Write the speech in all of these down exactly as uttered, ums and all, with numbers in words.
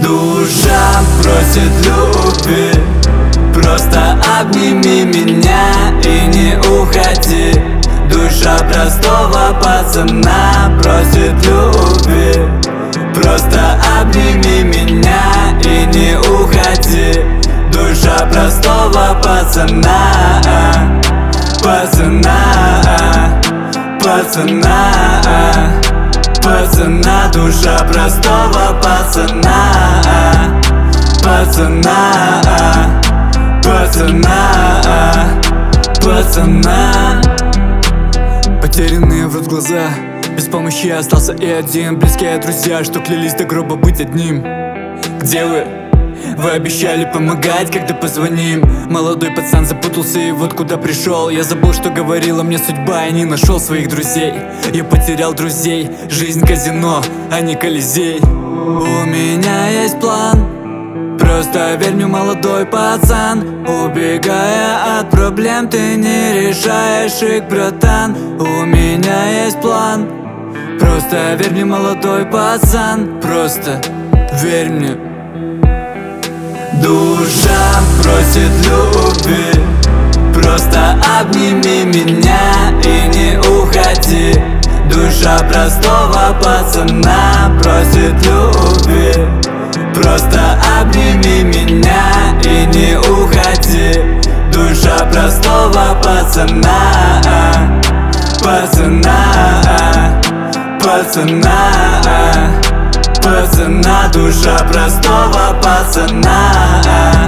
Душа просит любви, просто обними меня и не уходи. Душа простого пацана просит любви, просто обними меня и не уходи. Душа простого пацана, пацана, пацана, пацана, душа простого пацана, пацана, пацана, пацана. Потерянные врут глаза, без помощи остался и один. Близкие друзья, что клялись до гроба быть одним. Где вы? Вы обещали помогать, когда позвоним. Молодой пацан запутался и вот куда пришел. Я забыл, что говорила мне судьба, и не нашел своих друзей. Я потерял друзей, жизнь казино, а не Колизей. У меня есть план, просто верь мне, молодой пацан. Убегая от проблем, ты не решаешь их, братан. У меня есть план, просто верь мне, молодой пацан. Просто верь мне. Душа просит любви, просто обними меня и не уходи. Душа простого пацана просит любви, просто обними меня и не уходи. Душа простого пацана, пацана, пацана, пацана, душа простого пацана,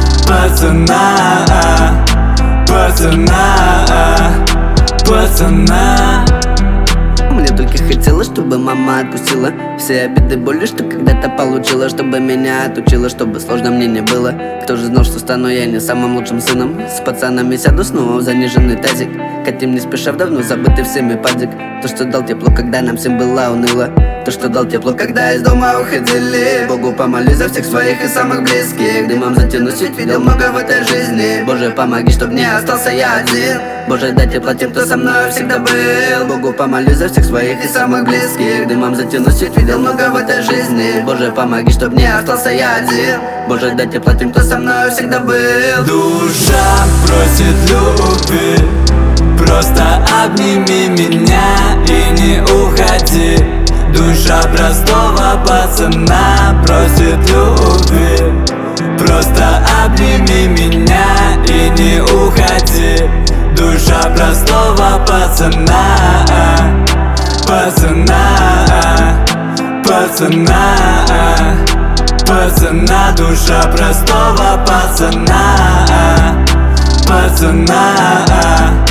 пацана, пацана, пацана. Мне только хотелось, чтобы мама отпустила все обиды, боли, что когда-то получила, чтобы меня отучила, чтобы сложно мне не было. Кто же знал, что стану я не самым лучшим сыном? С пацанами сяду снова в заниженный тазик, катим не спеша в давно забытый всеми падик. То, что дал тепло, когда нам всем было уныло, то, что дал тепло, когда из дома уходили. Богу помолюсь за всех своих и самых близких. Дымом затянусь, ведь видел много в этой жизни. Боже, помоги, чтоб не остался я один. Боже, дай тепло тем, кто со мной всегда был. Богу помолюсь за всех своих и самых близких. Дымом затянусь, ведь видел много в этой жизни. Боже, помоги, чтоб не остался я один. Боже, дай тепло тем, кто со мной всегда был. Душа просит любви, просто обними меня и не уходи. Душа простого пацана просит любви, просто обними меня и не уходи. Душа простого пацана, пацана, пацана, пацана, душа простого пацана, пацана.